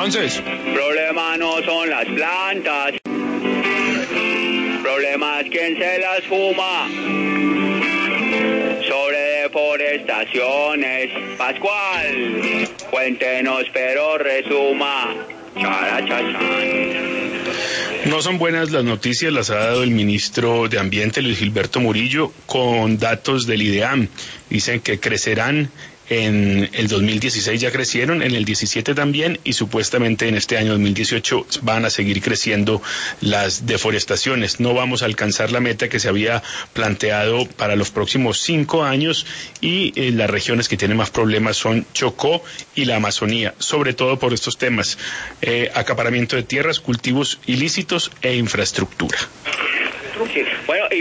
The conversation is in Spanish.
Entonces, Problema no son las plantas, problema es quien se las fuma. Sobre deforestaciones, Pascual, cuéntenos pero resuma. Charachachán. no son buenas las noticias, las ha dado el ministro de Ambiente, Luis Gilberto Murillo, con datos del IDEAM. Dicen que crecerán en el 2016, ya crecieron, en el 17 también, y supuestamente en este año 2018 van a seguir creciendo las deforestaciones. No vamos a alcanzar la meta que se había planteado para los próximos 5 años, y las regiones que tienen más problemas son Chocó y la Amazonía, sobre todo por estos temas: acaparamiento de tierras, cultivos ilícitos e infraestructura. Bueno, y